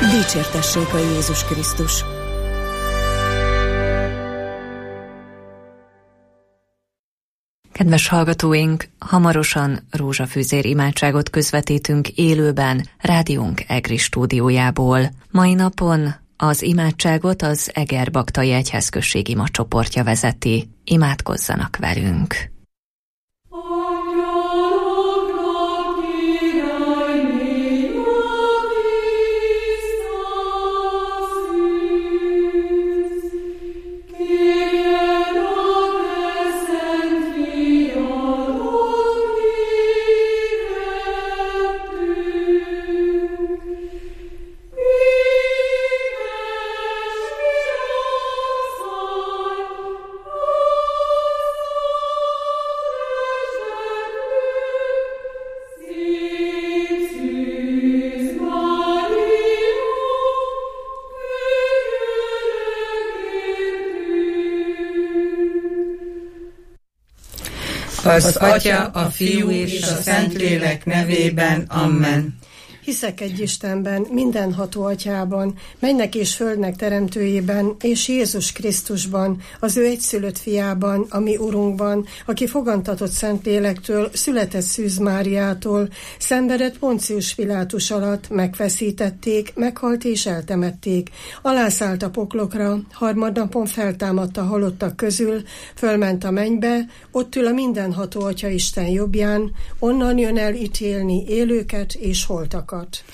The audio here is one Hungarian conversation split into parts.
Dicsértessék a Jézus Krisztus! Kedves hallgatóink, hamarosan rózsafűzér imádságot közvetítünk élőben rádiónk EGRI stúdiójából. Mai napon az imádságot az Egerbaktai Egyházközség imacsoportja vezeti. Imádkozzanak velünk! Az Atya, a Fiú és a Szentlélek nevében. Amen. Hiszek egy Istenben, mindenható Atyában, mennek és földnek teremtőjében, és Jézus Krisztusban, az ő egyszülött fiában, a mi Urunkban, aki fogantatott Szentlélektől, született Szűz Máriától, szenvedett Poncius Pilátus alatt, megfeszítették, meghalt és eltemették, alászállt a poklokra, harmadnapon feltámadt a halottak közül, fölment a mennybe, ott ül a mindenható Atya Isten jobbján, onnan jön el ítélni élőket és holtakat.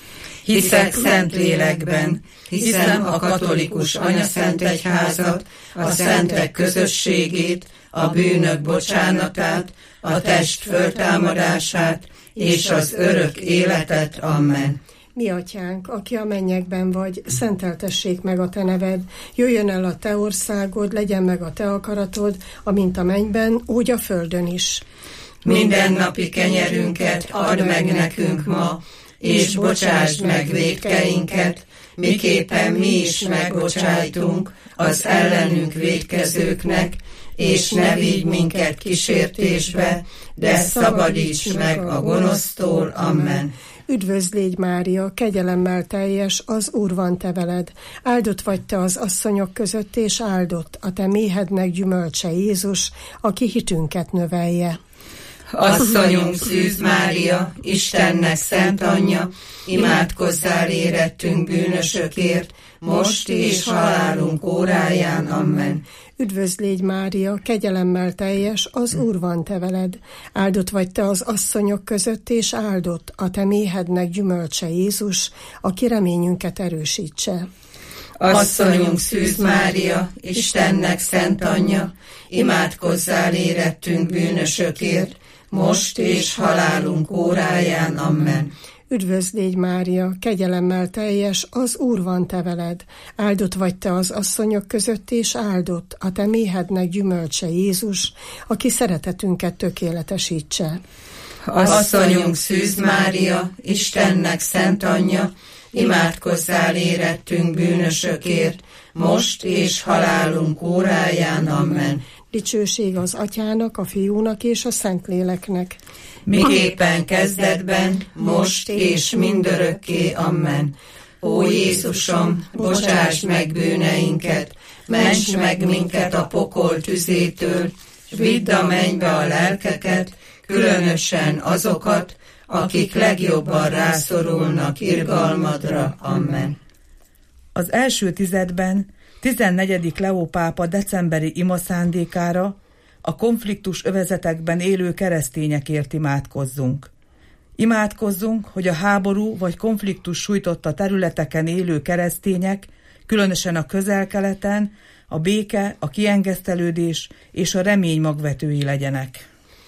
Hiszek Szentlélekben, hiszem a katolikus Anyaszent Egyházat, a szentek közösségét, a bűnök bocsánatát, a test föltámadását és az örök életet. Amen. Mi Atyánk, aki a mennyekben vagy, szenteltessék meg a te neved, jöjjön el a te országod, legyen meg a te akaratod, amint a mennyben, úgy a földön is. Mindennapi kenyerünket add meg nekünk ma, és bocsásd meg vétkeinket, miképpen mi is megbocsájtunk az ellenünk vétkezőknek, és ne vigy minket kísértésbe, de szabadíts meg a gonosztól. Amen. Üdvözl légy, Mária, kegyelemmel teljes, az Úr van te veled. Áldott vagy te az asszonyok között, és áldott a te méhednek gyümölcse Jézus, aki hitünket növelje. Asszonyunk Szűz Mária, Istennek szent anyja, imádkozzál érettünk bűnösökért, most és halálunk óráján. Amen. Üdvözl légy, Mária, kegyelemmel teljes, az Úr van te veled. Áldott vagy te az asszonyok között, és áldott a te méhednek gyümölcse Jézus, aki reményünket erősítse. Asszonyunk Szűz Mária, Istennek szent anyja, imádkozzál érettünk bűnösökért, most és halálunk óráján. Amen. Üdvözl légy, Mária, kegyelemmel teljes, az Úr van te veled. Áldott vagy te az asszonyok között, és áldott a te méhednek gyümölcse Jézus, aki szeretetünket tökéletesítse. Asszonyunk Szűz Mária, Istennek szent anyja, imádkozzál érettünk bűnösökért, most és halálunk óráján. Amen. Dicsőség az Atyának, a Fiúnak és a Szentléleknek. Miképpen kezdetben, most és mindörökké. Amen. Ó Jézusom, bocsáss meg bűneinket, ments meg minket a pokol tüzétől, s vidd a mennybe a lelkeket, különösen azokat, akik legjobban rászorulnak irgalmadra. Amen. Az első tizedben 14. Leó pápa decemberi imaszándékára a konfliktus övezetekben élő keresztényekért imádkozzunk. Imádkozzunk, hogy a háború vagy konfliktus sújtotta területeken élő keresztények, különösen a Közel-Keleten, a béke, a kiengesztelődés és a remény magvetői legyenek.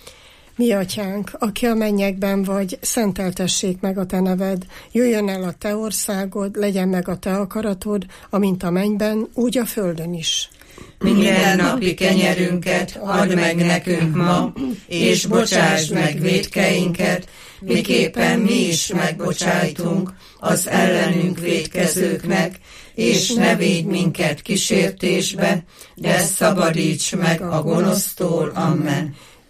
Mi Atyánk, aki a mennyekben vagy, szenteltessék meg a te neved, jöjjön el a te országod, legyen meg a te akaratod, amint a mennyben, úgy a földön is. Mindennapi kenyerünket add meg nekünk ma, és bocsásd meg vétkeinket, miképpen mi is megbocsájtunk az ellenünk vétkezőknek, és ne védj minket kísértésbe, de szabadíts meg a gonosztól. Amen.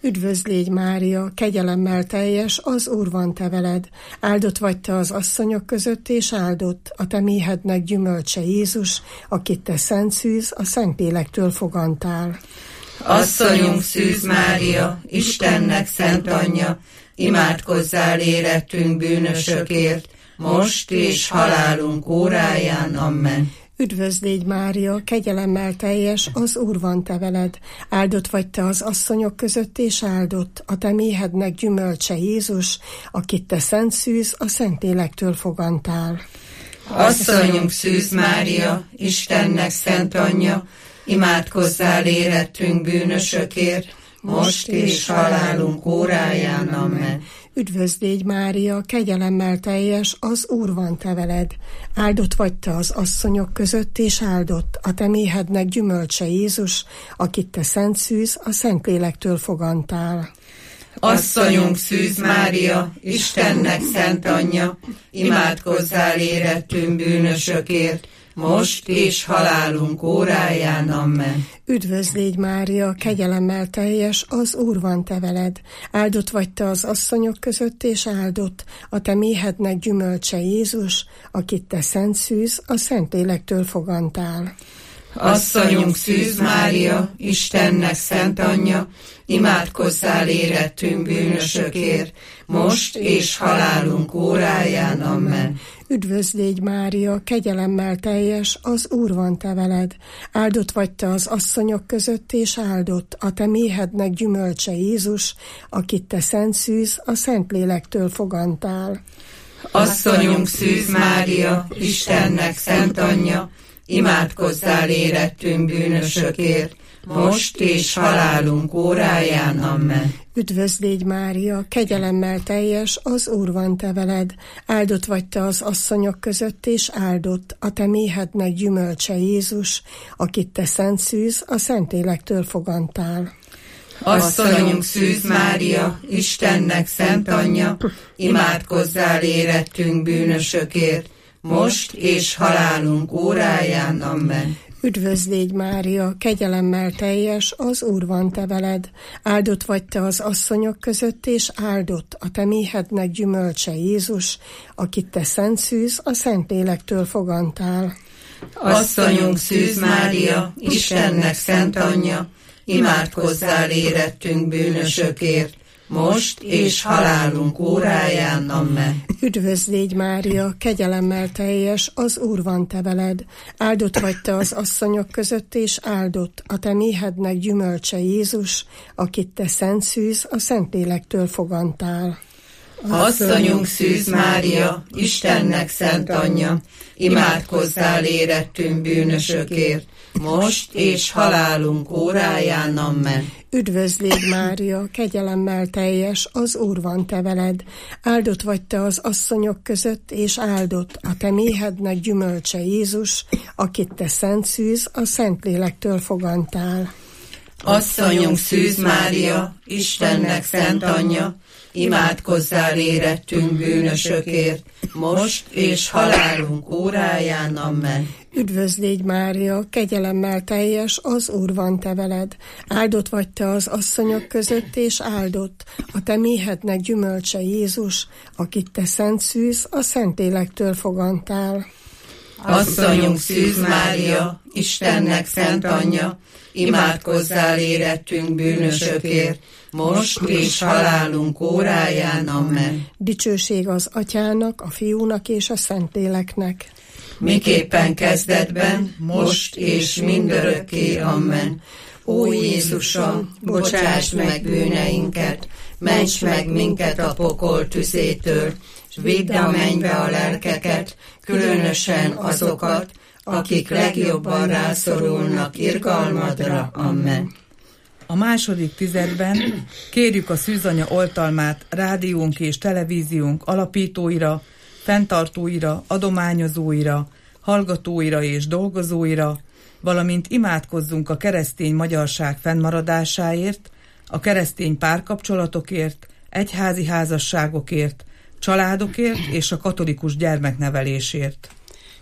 Üdvözl légy Mária, kegyelemmel teljes, az Úr van te veled. Áldott vagy te az asszonyok között, és áldott a te méhednek gyümölcse Jézus, akit te szent szűz, a Szentlélektől fogantál. Asszonyunk Szűz Mária, Istennek szent anyja, imádkozzál érettünk bűnösökért, most és halálunk óráján. Amen. Üdvözl légy Mária, kegyelemmel teljes, az Úr van te veled. Áldott vagy te az asszonyok között, és áldott a te méhednek gyümölcse Jézus, akit te szent szűz, a Szentlélektől fogantál. Asszonyunk Szűz Mária, Istennek szent anyja, imádkozzál érettünk bűnösökért, most és halálunk óráján. Amen. Üdvözl légy Mária, kegyelemmel teljes, az Úr van te veled. Áldott vagy te az asszonyok között, és áldott a te méhednek gyümölcse Jézus, akit te szent szűz, a Szentlélektől fogantál. Asszonyunk Szűz Mária, Istennek szent anyja, imádkozzál érettünk bűnösökért, most és halálunk óráján. Amen. Üdvözl légy Mária, kegyelemmel teljes, az Úr van te veled. Áldott vagy te az asszonyok között, és áldott a te méhednek gyümölcse Jézus, akit te szent szűz, a Szentlélektől fogantál. Asszonyunk Szűz Mária, Istennek szent anyja, imádkozzál érettünk bűnösökért, most és halálunk óráján. Amen. Üdvözl légy Mária, kegyelemmel teljes, az Úr van te veled. Áldott vagy te az asszonyok között, és áldott a te méhednek gyümölcse Jézus, akit te szent szűz, a Szentlélektől fogantál. Asszonyunk Szűz Mária, Istennek szent anyja, imádkozzál érettünk bűnösökért, most és halálunk óráján. Amen. Üdvözl légy Mária, kegyelemmel teljes, az Úr van te veled. Áldott vagy te az asszonyok között, és áldott a te méhednek gyümölcse Jézus, akit te szent szűz, a Szentlélektől fogantál. Asszonyunk Szűz Mária, Istennek szent anyja, imádkozzál érettünk bűnösökért, most és halálunk óráján. Amen. Üdvözl légy Mária, kegyelemmel teljes, az Úr van te veled. Áldott vagy te az asszonyok között, és áldott a te méhednek gyümölcse Jézus, akit te szent szűz, a Szentlélektől fogantál. Asszonyunk Szűz Mária, Istennek szent anyja, imádkozzál érettünk bűnösökért, most és halálunk óráján. Amen. Üdvözl légy Mária, kegyelemmel teljes, az Úr van te veled. Áldott vagy te az asszonyok között, és áldott a te méhednek gyümölcse Jézus, akit te szent szűz, a Szentlélektől fogantál. Asszonyunk Szűz Mária, Istennek szent anyja, imádkozzál érettünk bűnösökért, most és halálunk óráján. Amen. Üdvözl légy Mária, kegyelemmel teljes, az Úr van te veled. Áldott vagy te az asszonyok között, és áldott a te méhednek gyümölcse Jézus, akit te szent szűz, a Szentlélektől fogantál. Asszonyunk Szűz Mária, Istennek szent anyja, imádkozzál érettünk bűnösökért, most és halálunk óráján. Amen. Üdvözl légy Mária, kegyelemmel teljes, az Úr van te veled. Áldott vagy te az asszonyok között, és áldott a te méhednek gyümölcse Jézus, akit te szent szűz, a Szentlélektől fogantál. Asszonyunk Szűz Mária, Istennek szent anyja, imádkozzál érettünk bűnösökért, most és halálunk óráján. Amen. Dicsőség az Atyának, a Fiúnak és a Szentléleknek. Miképpen kezdetben, most és mindörökké. Amen. Ó Jézusom, bocsásd meg bűneinket, ments meg minket a pokol tüzétől, s vidd a mennybe a lelkeket, különösen azokat, akik legjobban rászorulnak irgalmadra. Amen. A második tizedben kérjük a Szűzanya oltalmát rádiónk és televíziónk alapítóira, fenntartóira, adományozóira, hallgatóira és dolgozóira, valamint imádkozzunk a keresztény magyarság fennmaradásáért, a keresztény párkapcsolatokért, egyházi házasságokért, családokért és a katolikus gyermeknevelésért.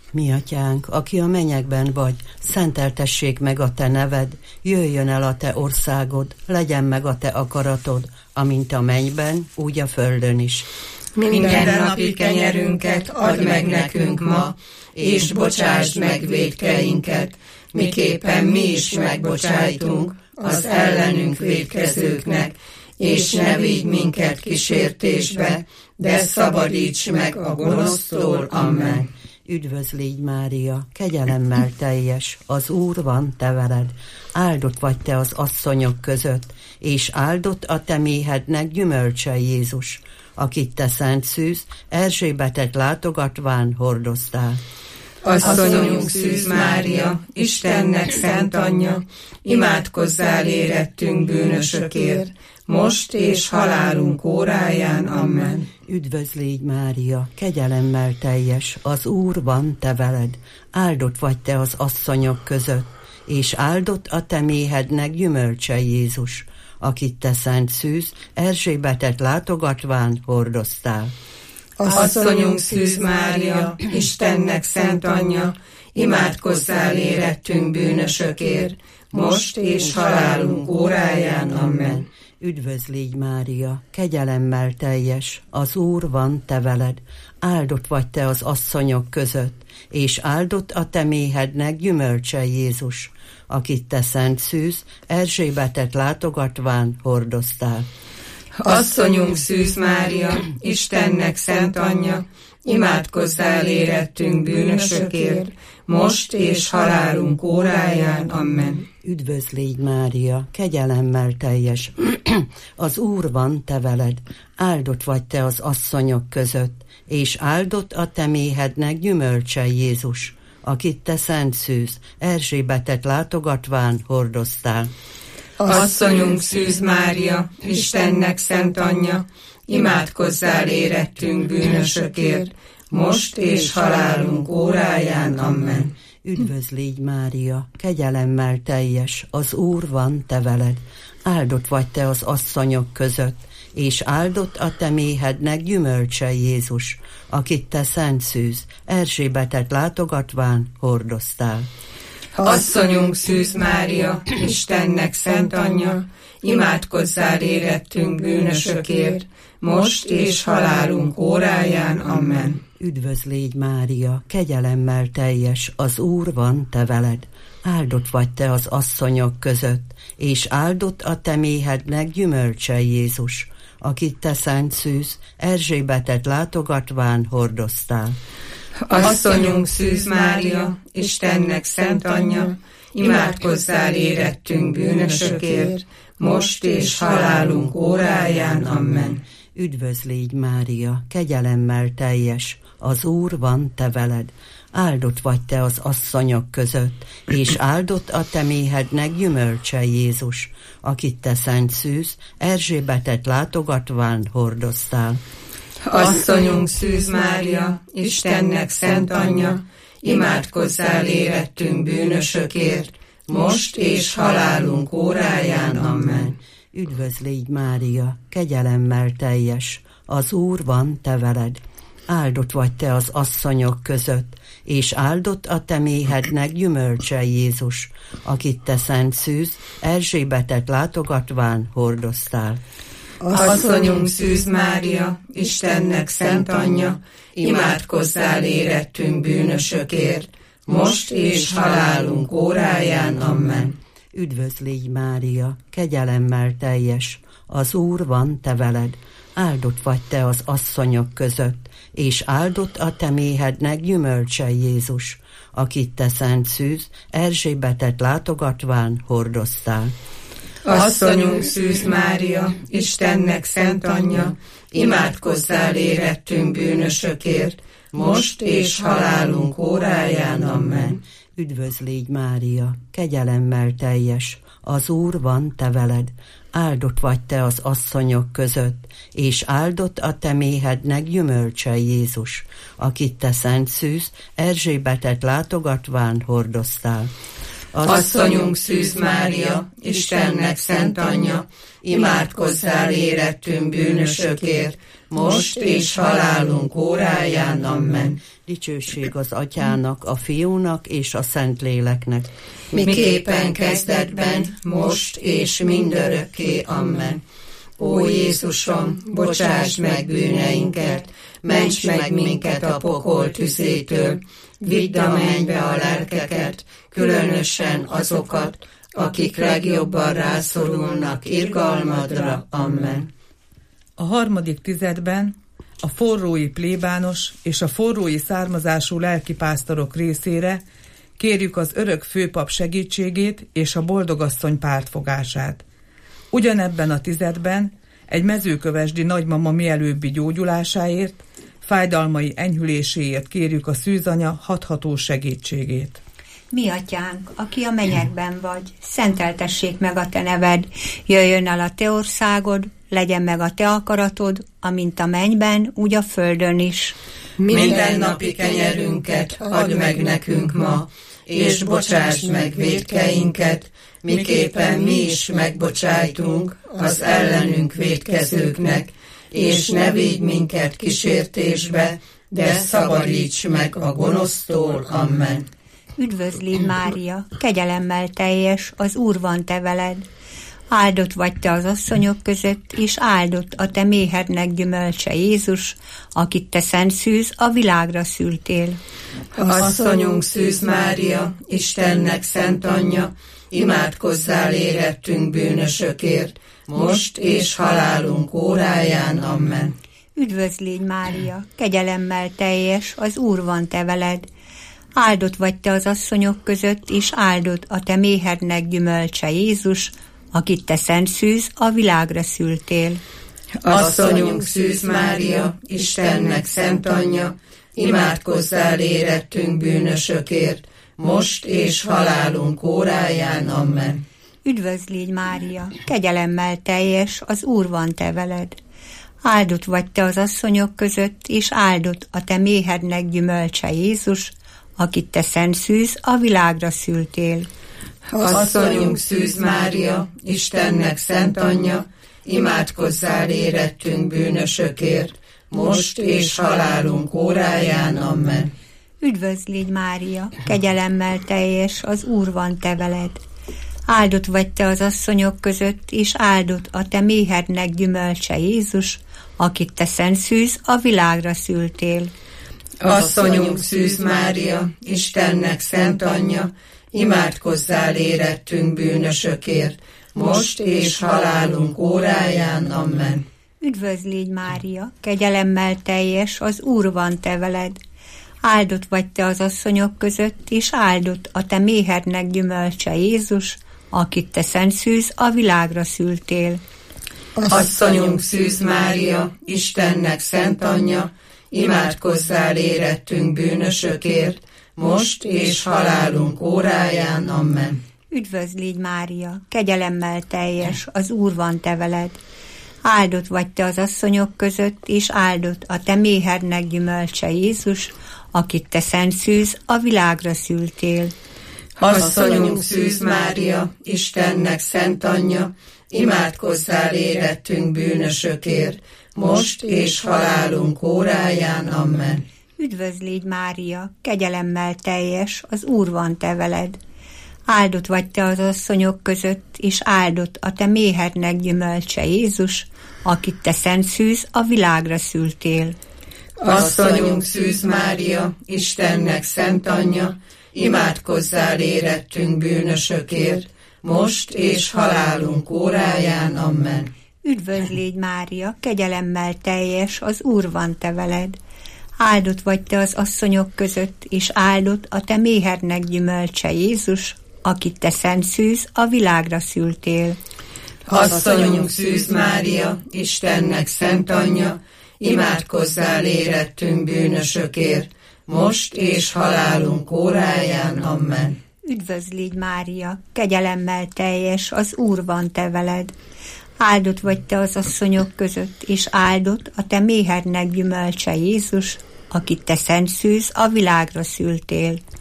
Mi atyánk, aki a mennyekben vagy, szenteltessék meg a te neved, jöjjön el a te országod, legyen meg a te akaratod, amint a mennyben, úgy a földön is. Mindennapi kenyerünket add meg nekünk ma, és bocsásd meg vétkeinket, miképpen mi is megbocsájtunk az ellenünk vétkezőknek, és ne vigy minket kísértésbe, de szabadíts meg a gonosztól. Amen. Üdvözl légy, Mária, kegyelemmel teljes, az Úr van te veled. Áldott vagy te az asszonyok között, és áldott a te méhednek gyümölcse Jézus, akit te szent szűz, Erzsébetet látogatván hordoztál. Asszonyunk Szűz Mária, Istennek szent anyja, imádkozzál érettünk bűnösökért, most és halálunk óráján. Amen. Üdvözl légy, Mária, kegyelemmel teljes, az Úr van te veled. Áldott vagy te az asszonyok között, és áldott a te méhednek gyümölcse Jézus, akit te szent szűz, Erzsébetet látogatván hordoztál. Asszonyunk Szűz Mária, Istennek szent anyja, imádkozzál érettünk bűnösökért, most és halálunk óráján. Amen. Üdvözl légy, Mária, kegyelemmel teljes, az Úr van te veled. Áldott vagy te az asszonyok között, és áldott a te méhednek gyümölcse Jézus, akit te szent szűz, Erzsébetet látogatván hordoztál. Asszonyunk Szűz Mária, Istennek szent anyja, imádkozzál érettünk bűnösökért, most és halálunk óráján. Amen. Üdvözl légy, Mária, kegyelemmel teljes, az Úr van te veled. Áldott vagy te az asszonyok között, és áldott a te méhednek gyümölcse Jézus, akit te szent szűz, Erzsébetet látogatván hordoztál. Asszonyunk Szűz Mária, Istennek szent anyja, imádkozzál érettünk bűnösökért, most és halálunk óráján. Amen. Üdvözl légy, Mária, kegyelemmel teljes, az Úr van te veled. Áldott vagy te az asszonyok között, és áldott a te méhednek gyümölcse Jézus, akit te szent szűz, Erzsébetet látogatván hordoztál. Asszonyunk Szűz Mária, Istennek szent anyja, imádkozzál érettünk bűnösökért, most és halálunk óráján. Amen. Üdvözl légy, Mária, kegyelemmel teljes, az Úr van te veled. Áldott vagy te az asszonyok között, és áldott a te méhednek gyümölcse Jézus, akit te szent szűz, Erzsébetet látogatván hordoztál. Asszonyunk Szűz Mária, Istennek szent anyja, imádkozzál érettünk bűnösökért, most és halálunk óráján. Amen. Üdvözl légy, Mária, kegyelemmel teljes, az Úr van te veled. Áldott vagy te az asszonyok között, és áldott a te méhednek gyümölcse Jézus, akit te szent szűz, Erzsébetet látogatván hordoztál. Asszonyunk Szűz Mária, Istennek szent anyja, imádkozzál érettünk bűnösökért, most és halálunk óráján. Amen. Üdvözl légy, Mária, kegyelemmel teljes, az Úr van te veled. Áldott vagy te az asszonyok között, és áldott a te méhednek gyümölcse Jézus, akit te szent szűz, Erzsébetet látogatván hordoztál. Asszonyunk Szűz Mária, Istennek szent anyja, imádkozzál érettünk bűnösökért, most és halálunk óráján. Amen. Üdvözl légy, Mária, kegyelemmel teljes, az Úr van te veled. Áldott vagy te az asszonyok között, és áldott a te méhednek gyümölcse Jézus, akit te szent szűz, Erzsébetet látogatván hordoztál. Asszonyunk Szűz Mária, Istennek szent anyja, imádkozzál érettünk bűnösökért, most és halálunk óráján. Amen. Üdvözl légy, Mária, kegyelemmel teljes, az Úr van te veled. Áldott vagy te az asszonyok között, és áldott a te méhednek gyümölcse Jézus, akit te szent szűz, Erzsébetet látogatván hordoztál. Asszonyunk Szűz Mária, Istennek szent anyja, imádkozzál érettünk bűnösökért, most és halálunk óráján. Amen. Dicsőség az Atyának, a Fiúnak és a Szentléleknek. Miképpen kezdetben, most és mindörökké. Amen. Ó Jézusom, bocsásd meg bűneinket, ments meg minket a pokol tüzétől, vidd a mennybe a lelkeket, különösen azokat, akik legjobban rászorulnak irgalmadra. Amen. A harmadik tizedben a forrói plébános és a forrói származású lelkipásztorok részére kérjük az örök főpap segítségét és a boldogasszony pártfogását. Ugyanebben a tizedben egy mezőkövesdi nagymama mielőbbi gyógyulásáért, fájdalmai enyhüléséért kérjük a szűzanya hathatós segítségét. Mi atyánk, aki a mennyekben vagy, szenteltessék meg a te neved, jöjjön el a te országod, legyen meg a te akaratod, amint a mennyben, úgy a földön is. Mindennapi kenyerünket add meg nekünk ma, és bocsásd meg vétkeinket, miképpen mi is megbocsájtunk az ellenünk vétkezőknek, és ne vigy minket kísértésbe, de szabadíts meg a gonosztól. Amen. Üdvözlégy Mária, kegyelemmel teljes, az Úr van te veled. Áldott vagy te az asszonyok között, és áldott a te méhednek gyümölcse Jézus, akit te Szent Szűz a világra szültél. Asszonyunk Szűz Mária, Istennek szent anyja, imádkozzál érettünk bűnösökért, most és halálunk óráján. Amen. Üdvözlégy Mária, kegyelemmel teljes, az Úr van te veled. Áldott vagy te az asszonyok között, és áldott a te méhednek gyümölcse Jézus, akit te Szent Szűz a világra szültél. Asszonyunk Szűz Mária, Istennek szent anyja, imádkozzál érettünk bűnösökért, most és halálunk óráján. Amen. Üdvözlégy Mária, kegyelemmel teljes, az Úr van te veled. Áldott vagy te az asszonyok között, és áldott a te méhednek gyümölcse Jézus, akit te Szent Szűz a világra szültél. Asszonyunk Szűz Mária, Istennek szent anyja, imádkozzál érettünk bűnösökért, most és halálunk óráján. Amen. Üdvözlégy Mária, kegyelemmel teljes, az Úr van te veled. Áldott vagy te az asszonyok között, és áldott a te méhednek gyümölcse Jézus, akit te Szent Szűz a világra szültél. Asszonyunk Szűz Mária, Istennek szent anyja, imádkozzál érettünk bűnösökért, most és halálunk óráján. Amen. Üdvözlégy Mária, kegyelemmel teljes, az Úr van te veled. Áldott vagy te az asszonyok között, és áldott a te méhednek gyümölcse Jézus, akit te Szent Szűz a világra szültél. Asszonyunk Szűz Mária, Istennek szent anyja, imádkozzál érettünk bűnösökért, most és halálunk óráján. Amen. Üdvözlégy Mária, kegyelemmel teljes, az Úr van te veled. Áldott vagy te az asszonyok között, és áldott a te méhednek gyümölcse Jézus, akit te Szent Szűz a világra szültél. Asszonyunk Szűz Mária, Istennek szent anyja, imádkozzál érettünk bűnösökért, most és halálunk óráján. Amen. Üdvözlégy Mária, kegyelemmel teljes, az Úr van te veled. Áldott vagy te az asszonyok között, és áldott a te méhednek gyümölcse Jézus, akit te Szent Szűz a világra szültél. Asszonyunk Szűz Mária, Istennek szent anyja, imádkozzál érettünk bűnösökért, most és halálunk óráján. Amen. Üdvözlégy Mária, kegyelemmel teljes, az Úr van te veled. Áldott vagy te az asszonyok között, és áldott a te méhednek gyümölcse Jézus, akit te Szent Szűz a világra szültél. Asszonyunk Szűz Mária, Istennek szent anyja, imádkozzál érettünk bűnösökért, most és halálunk óráján. Amen. Üdvözlégy Mária, kegyelemmel teljes, az Úr van te veled. Áldott vagy te az asszonyok között, és áldott a te méhednek gyümölcse Jézus, akit te Szent Szűz a világra szültél.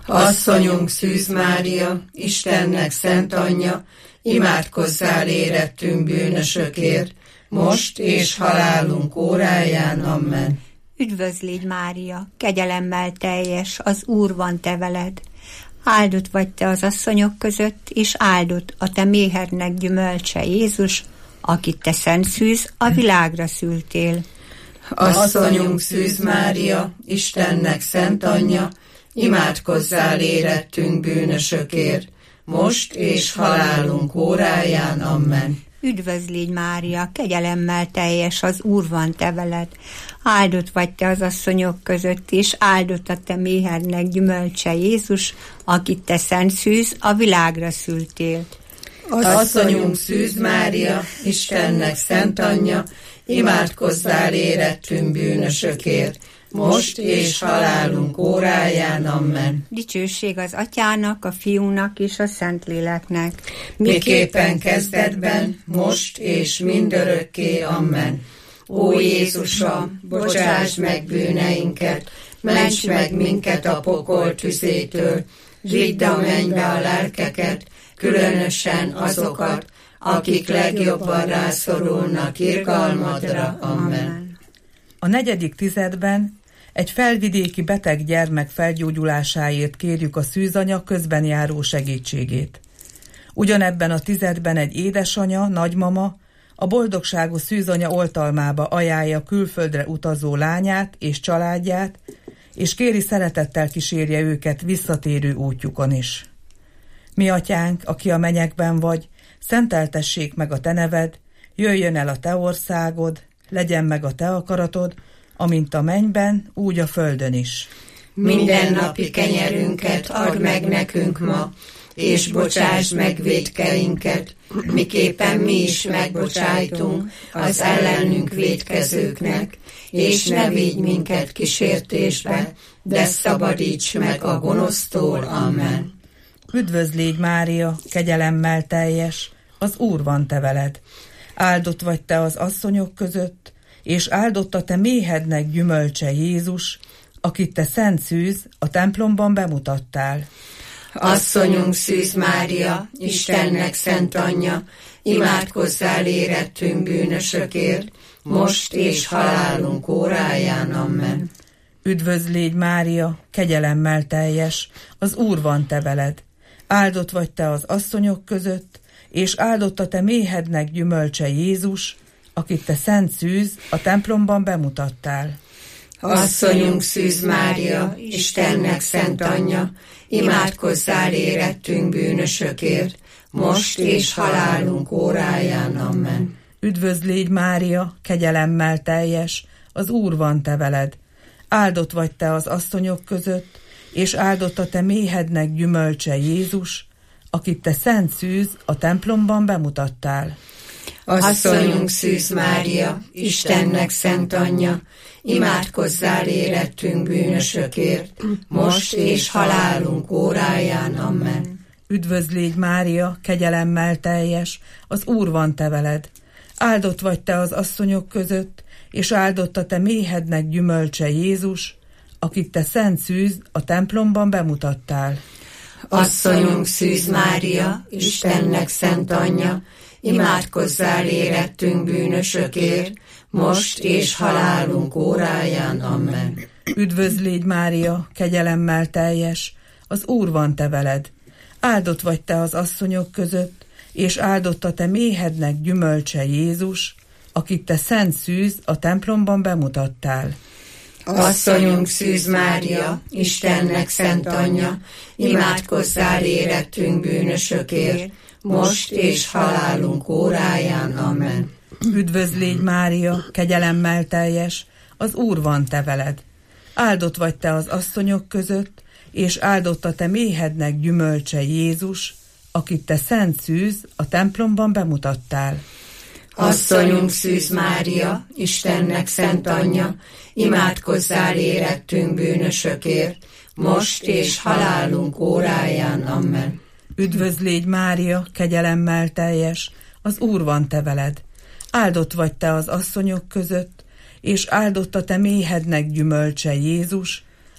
Asszonyunk Szűz Mária, Istennek szent anyja, imádkozzál érettünk bűnösökért, most és halálunk óráján. Amen. Üdvözl légy, Mária, kegyelemmel teljes, az Úr van te veled. Áldott vagy te az asszonyok között, és áldott a te méhednek gyümölcse Jézus, akit te szent szűz, a világra szültél. Asszonyunk Szűz Mária, Istennek szent anyja, imádkozzál érettünk bűnösökért, most és halálunk óráján. Amen. Üdvözl légy, Mária, kegyelemmel teljes, az Úr van te veled. Áldott vagy te az asszonyok között, és áldott a te méhednek gyümölcse Jézus, akit te szent szűz, a világra szültél. Asszonyunk Szűz Mária, Istennek szent anyja, imádkozzál érettünk bűnösökért, most és halálunk óráján. Amen. Dicsőség az Atyának, a Fiúnak és a Szentléleknek. Miképpen kezdetben, most és mindörökké. Amen. Ó Jézusom, bocsásd meg bűneinket, ments meg minket a pokol tüzétől, vidd a mennybe a lelkeket, különösen azokat, akik legjobban rászorulnak irgalmadra. Amen. A 4. tizedben egy felvidéki beteg gyermek felgyógyulásáért kérjük a szűzanya közben járó segítségét. Ugyanebben a tizedben egy édesanya, nagymama a boldogságos szűzanya oltalmába ajánlja külföldre utazó lányát és családját, és kéri szeretettel kísérje őket visszatérő útjukon is. Mi atyánk, aki a mennyekben vagy, szenteltessék meg a te neved, jöjjön el a te országod, legyen meg a te akaratod, amint a mennyben, úgy a földön is. Mindennapi kenyerünket add meg nekünk ma, és bocsásd meg vétkeinket, miképpen mi is megbocsájtunk az ellenünk vétkezőknek, és ne vigy minket kísértésbe, de szabadíts meg a gonosztól. Amen. Üdvözl légy, Mária, kegyelemmel teljes, az Úr van te veled. Áldott vagy te az asszonyok között, és áldott a te méhednek gyümölcse Jézus, akit te szent szűz, a templomban bemutattál. Asszonyunk Szűz Mária, Istennek szent anyja, imádkozzál érettünk bűnösökért, most és halálunk óráján. Amen. Üdvözl légy, Mária, kegyelemmel teljes, az Úr van te veled. Áldott vagy te az asszonyok között, és áldott a te méhednek gyümölcse Jézus, akit te szent szűz, a templomban bemutattál. Asszonyunk Szűz Mária, Istennek szent anyja, imádkozzál érettünk bűnösökért, most és halálunk óráján. Amen. Üdvözl légy, Mária, kegyelemmel teljes, az Úr van te veled. Áldott vagy te az asszonyok között, és áldott a te méhednek gyümölcse Jézus, akit te szent szűz, a templomban bemutattál. Asszonyunk Szűz Mária, Istennek szent anyja, imádkozzál érettünk bűnösökért, most és halálunk óráján. Amen. Üdvözl légy, Mária, kegyelemmel teljes, az Úr van te veled. Áldott vagy te az asszonyok között, és áldott a te méhednek gyümölcse Jézus, akit te szent szűz, a templomban bemutattál. Asszonyunk Szűz Mária, Istennek szent anyja, imádkozzál érettünk bűnösökért, most és halálunk óráján. Amen. Üdvözl légy, Mária, kegyelemmel teljes, az Úr van te veled. Áldott vagy te az asszonyok között, és áldott a te méhednek gyümölcse Jézus, akit te szent szűz, a templomban bemutattál. Asszonyunk Szűz Mária, Istennek szent anyja, imádkozzál érettünk bűnösökért, most és halálunk óráján. Amen. Üdvözl légy, Mária, kegyelemmel teljes, az Úr van te veled. Áldott vagy te az asszonyok között, és áldott a te méhednek gyümölcse Jézus, akit te szent szűz, a templomban bemutattál. Asszonyunk Szűz Mária, Istennek szent anyja, imádkozzál érettünk bűnösökért, most és halálunk óráján. Amen. Üdvözl légy, Mária, kegyelemmel teljes, az Úr van te veled. Áldott vagy te az asszonyok között, és áldott a te méhednek gyümölcse Jézus,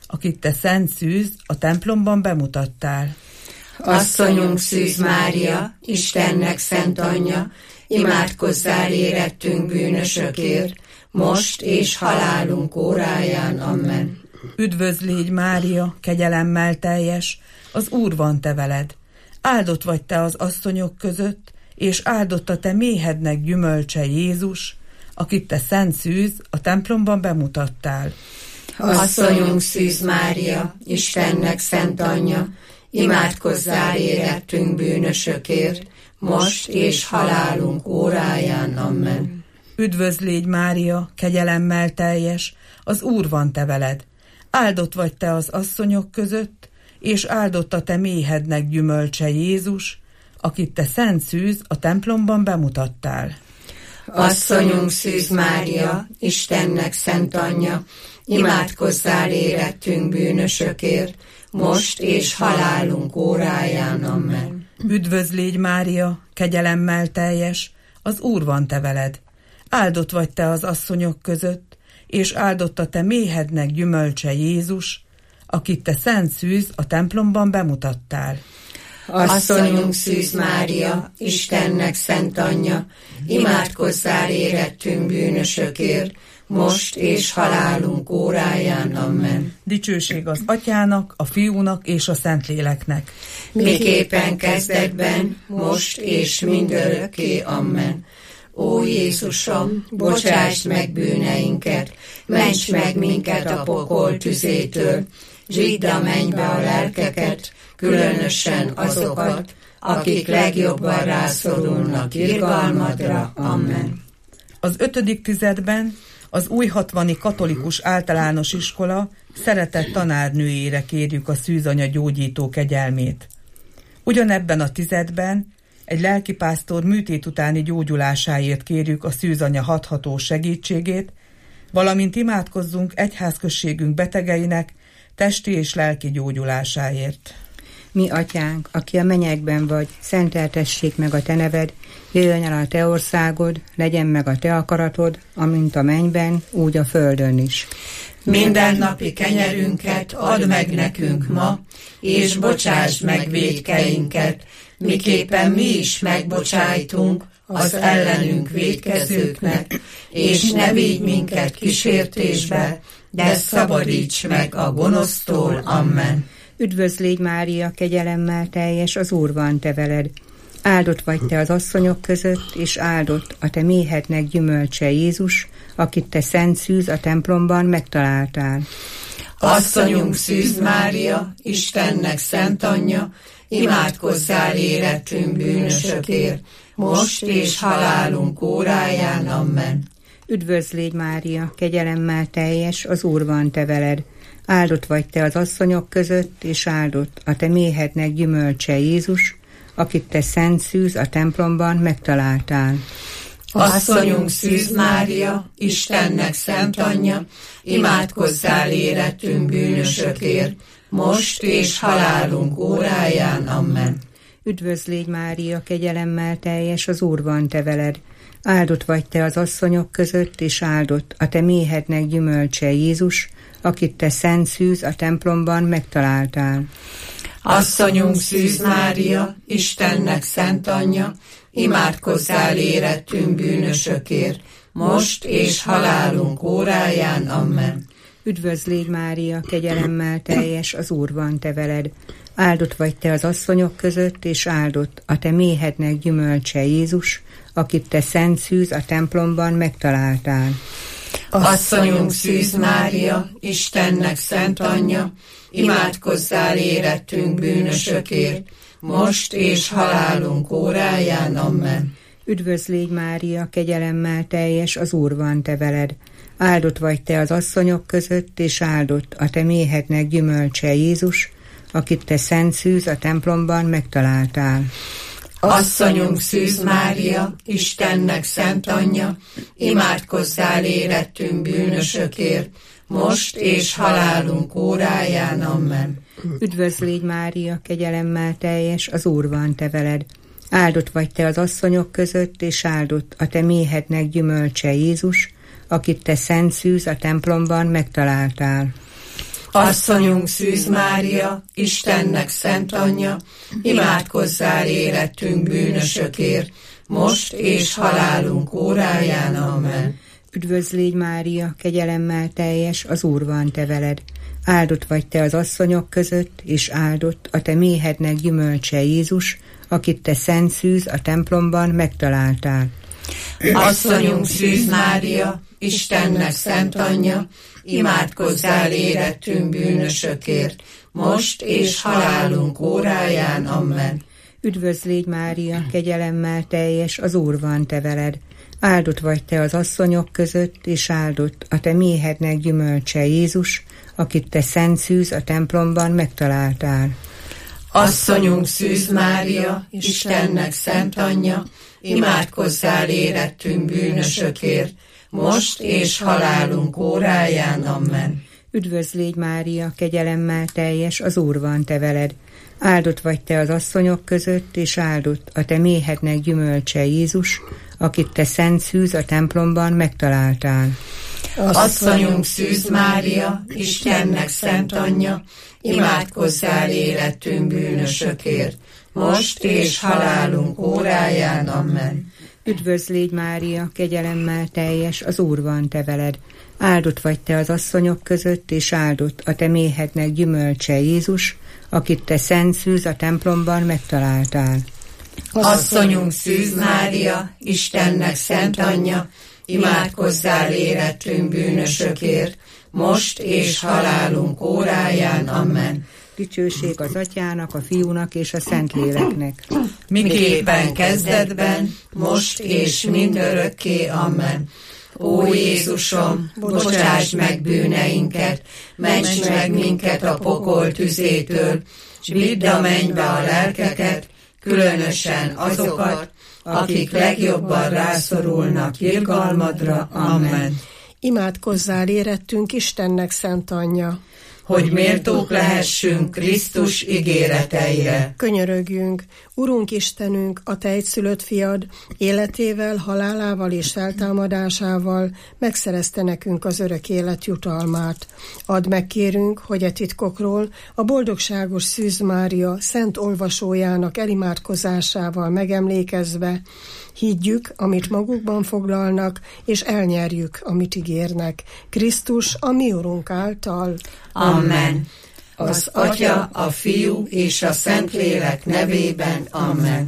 akit te szent szűz a templomban bemutattál. Asszonyunk Szűz Mária, Istennek szent anyja, imádkozzál érettünk bűnösökért, most és halálunk óráján. Amen. Üdvözl légy Mária, kegyelemmel teljes, az Úr van te veled. Áldott vagy te az asszonyok között, és áldott a te méhednek gyümölcse Jézus, akit te szent szűz a templomban bemutattál. Asszonyunk Szűz Mária, Istennek szent anyja, imádkozzál érettünk bűnösökért, most és halálunk óráján. Amen. Üdvözl légy Mária, kegyelemmel teljes, az Úr van te veled. Áldott vagy te az asszonyok között, és áldott a te méhednek gyümölcse Jézus, akit te szent szűz a templomban bemutattál. Asszonyunk Szűz Mária, Istennek szent anyja, imádkozzál érettünk bűnösökért, most és halálunk óráján. Amen. Üdvözl légy Mária, kegyelemmel teljes, az Úr van te veled. Áldott vagy te az asszonyok között, és áldott a te méhednek gyümölcse Jézus, akit te szent szűz a templomban bemutattál. Asszonyunk Szűz Mária, Istennek szent anyja, imádkozzál érettünk bűnösökért, most és halálunk óráján. Amen. Dicsőség az Atyának, a Fiúnak és a Szentléleknek. Miképpen kezdetben, most és mindörökké. Amen. Ó Jézusom, bocsásd meg bűneinket, ments meg minket a pokol tüzétől, zsidd a mennybe a lelkeket, különösen azokat, akik legjobban rászorulnak irgalmadra. Amen. Az 5. tizedben az Újhatvani Katolikus Általános Iskola szeretett tanárnőjére kérjük a szűzanya gyógyító kegyelmét. Ugyanebben a tizedben egy lelkipásztor műtét utáni gyógyulásáért kérjük a szűzanya hatható segítségét, valamint imádkozzunk egyházközségünk betegeinek testi és lelki gyógyulásáért. Mi atyánk, aki a mennyekben vagy, szenteltessék meg a te neved, jöjjön el a te országod, legyen meg a te akaratod, amint a mennyben, úgy a földön is. Mindennapi kenyerünket add meg nekünk ma, és bocsásd meg vétkeinket, miképpen mi is megbocsájtunk az ellenünk vétkezőknek, és ne vigy minket kísértésbe, de szabadíts meg a gonosztól. Amen. Üdvözl légy Mária, kegyelemmel teljes, az Úr van te veled. Áldott vagy te az asszonyok között, és áldott a te méhednek gyümölcse Jézus, akit te szent szűz a templomban megtaláltál. Asszonyunk Szűz Mária, Istennek szent anyja, imádkozzál érettünk bűnösökért, most és halálunk óráján. Amen. Üdvözl légy Mária, kegyelemmel teljes, az Úr van te veled. Áldott vagy te az asszonyok között, és áldott a te méhednek gyümölcse Jézus, akit te szent szűz a templomban megtaláltál. Asszonyunk Szűz Mária, Istennek szent anyja, imádkozzál érettünk bűnösökért, most és halálunk óráján. Amen. Üdvözl légy Mária, kegyelemmel teljes, az Úr van te veled. Áldott vagy te az asszonyok között, és áldott a te méhednek gyümölcse Jézus, akit te szent szűz a templomban megtaláltál. Asszonyunk Szűz Mária, Istennek szent anyja, imádkozzál érettünk bűnösökért, most és halálunk óráján. Amen. Üdvözl légy Mária, kegyelemmel teljes, az Úr van te veled. Áldott vagy te az asszonyok között, és áldott a te méhednek gyümölcse Jézus, akit te szent szűz a templomban megtaláltál. Asszonyunk Szűz Mária, Istennek szent anyja, imádkozzál érettünk bűnösökért, most és halálunk óráján. Amen. Üdvözl légy Mária, kegyelemmel teljes, az Úr van te veled. Áldott vagy te az asszonyok között, és áldott a te méhednek gyümölcse Jézus, akit te szent szűz a templomban megtaláltál. Asszonyunk Szűz Mária, Istennek szent anyja, imádkozzál érettünk bűnösökért, most és halálunk óráján. Amen. Üdvözl légy Mária, kegyelemmel teljes, az Úr van te veled. Áldott vagy te az asszonyok között, és áldott a te méhednek gyümölcse Jézus, akit te szent szűz a templomban megtaláltál. Asszonyunk Szűz Mária, Istennek szent anyja, imádkozzál érettünk bűnösökért, most és halálunk óráján. Amen. Üdvözl légy Mária, kegyelemmel teljes, az Úr van te veled. Áldott vagy te az asszonyok között, és áldott a te méhednek gyümölcse Jézus, akit te Szent Szűz a templomban megtaláltál. Asszonyunk Szűz Mária, Istennek szent anyja, imádkozzál érettünk bűnösökért, most és halálunk óráján. Amen. Üdvözl légy Mária, kegyelemmel teljes, az Úr van te veled. Áldott vagy te az asszonyok között, és áldott a te méhednek gyümölcse Jézus, akit te Szent Szűz a templomban megtaláltál. Asszonyunk Szűz Mária, Istennek szent anyja, imádkozzál érettünk bűnösökért, most és halálunk óráján. Amen. Üdvözl légy Mária, kegyelemmel teljes, az Úr van te veled. Áldott vagy te az asszonyok között, és áldott a te méhednek gyümölcse Jézus, akit te Szent Szűz a templomban megtaláltál. Asszonyunk Szűz Mária, Istennek szent anyja, imádkozzál érettünk bűnösökért, most és halálunk óráján. Amen. Üdvözl légy Mária, kegyelemmel teljes, az Úr van te veled. Áldott vagy te az asszonyok között, és áldott a te méhednek gyümölcse Jézus, akit te Szent Szűz a templomban megtaláltál. Asszonyunk Szűz Mária, Istennek szent anyja, imádkozzál érettünk bűnösökért, most és halálunk óráján. Amen. Dicsőség az Atyának, a Fiúnak és a Szentléleknek. Miképpen kezdetben, most és mindörökké. Amen. Ó Jézusom, bocsásd meg bűneinket, ments meg minket a pokol tüzétől, s vidd a mennybe a lelkeket, különösen azokat, akik legjobban rászorulnak irgalmadra. Amen. Imádkozzál érettünk Istennek szent anyja, hogy méltók lehessünk Krisztus ígéreteire. Könyörögjünk, Urunk Istenünk, a te egyszülött fiad, életével, halálával és feltámadásával megszerezte nekünk az örök élet jutalmát. Add meg, kérünk, hogy e titkokról a boldogságos Szűz Mária szent olvasójának elimádkozásával megemlékezve higgyük, amit magukban foglalnak, és elnyerjük, amit ígérnek. Krisztus a mi Urunk által. Amen. Az Atya, a Fiú és a Szentlélek nevében. Amen.